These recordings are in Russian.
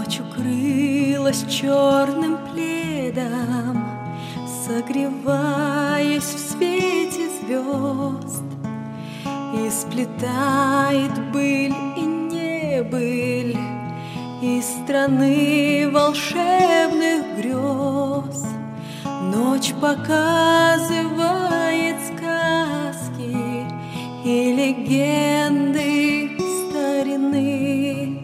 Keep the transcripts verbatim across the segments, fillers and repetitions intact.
Ночь укрылась черным пледом, согреваясь в свете звезд, и сплетает быль и небыль из страны волшебных грез. Ночь показывает сказки и легенды старины,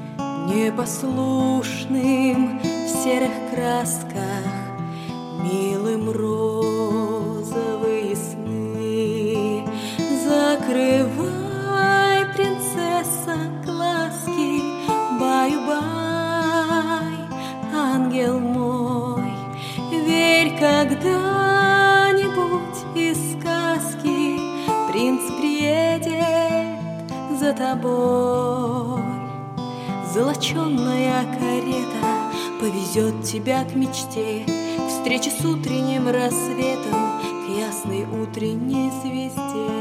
непослушным в серых красках, милым розовые сны. Закрывай, принцесса, глазки, баю-бай, ангел мой. Верь, когда-нибудь из сказки принц приедет за тобой. Золоченая карета повезет тебя к мечте, к встрече с утренним рассветом, к ясной утренней звезде.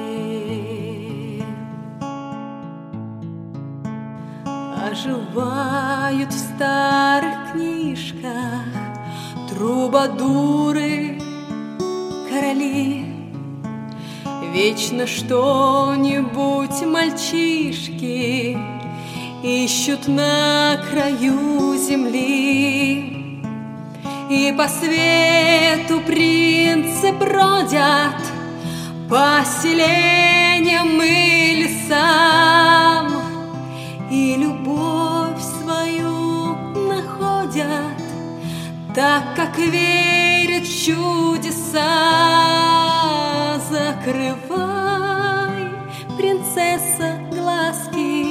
Оживают в старых книжках трубадуры, короли. Вечно что-нибудь мальчишки ищут на краю земли, и по свету принцы бродят по селениям и лесам, и любовь свою находят, так как верят в чудеса. Закрывай, принцесса, глазки,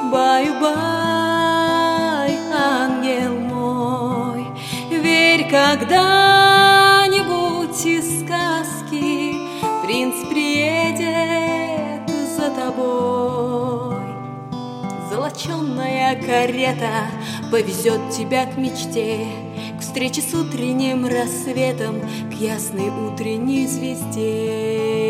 баю-бай, ангел мой. Верь, когда-нибудь из сказки принц приедет за тобой. Золоченая карета повезет тебя к мечте, к встрече с утренним рассветом, к ясной утренней звезде.